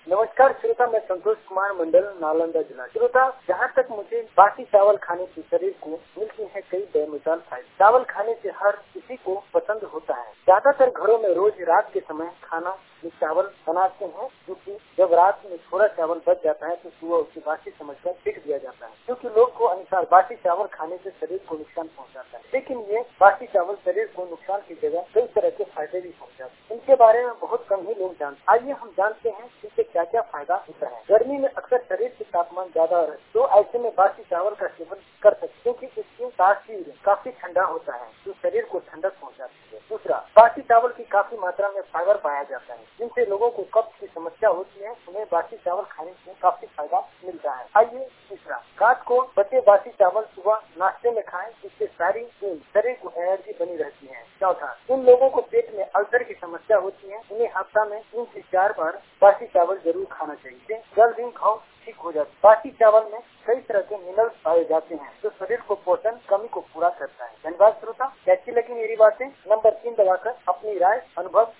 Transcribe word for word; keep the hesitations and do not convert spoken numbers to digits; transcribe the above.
नमस्कार श्रोता, मैं संतोष कुमार मंडल, नालंदा जिला। श्रोता, जहाँ तक मुझे बासी चावल खाने से शरीर को मिलती है कई बेमिसाल फायदे। चावल खाने से हर किसी को पसंद होता है। ज्यादातर घरों में रोज रात के समय खाना में चावल बनाते हैं, क्योंकि जब रात में थोड़ा चावल बच जाता है तो सुबह उसे बासी समझकर फेंक दिया जाता है, क्योंकि लोग को अनुसार बासी चावल खाने से शरीर को नुकसान पहुँचाता है। लेकिन ये बासी चावल शरीर को नुकसान की जगह कई तरह के फायदे भी पहुँचाते हैं। इनके बारे में बहुत कम ही लोग जानते हैं। आइए हम जानते हैं इससे क्या क्या फायदा होता है। गर्मी में अक्सर शरीर के तापमान ज्यादा रहे तो ऐसे में बासी चावल का सेवन कर सकते, क्योंकि इसकी तासीर काफी ठंडा होता है जो शरीर को ठंडक पहुँचाती है। दूसरा, बासी चावल की काफी मात्रा में फाइबर पाया जाता है, जिनसे लोगों को कब्ज की समस्या होती है, उन्हें बासी चावल खाने से काफी फायदा मिलता है। आइए तीसरा, रात को बचे बासी चावल सुबह नाश्ते में खाएं, इससे सारी दिन शरीर को एनर्जी बनी रहती है। चौथा, उन लोगों को पेट में अल्सर की समस्या होती है, उन्हें हफ्ता में तीन से चार बार बासी चावल जरूर खाना चाहिए। जल दिन खाओ, ठीक हो जाता है। बासी चावल में कई तरह के मिनरल्स पाए जाते हैं जो शरीर को पोषण कमी को पूरा करता है। धन्यवाद श्रोता, कैसी लगी मेरी बातें? नंबर तीन दबाकर अपनी राय, अनुभव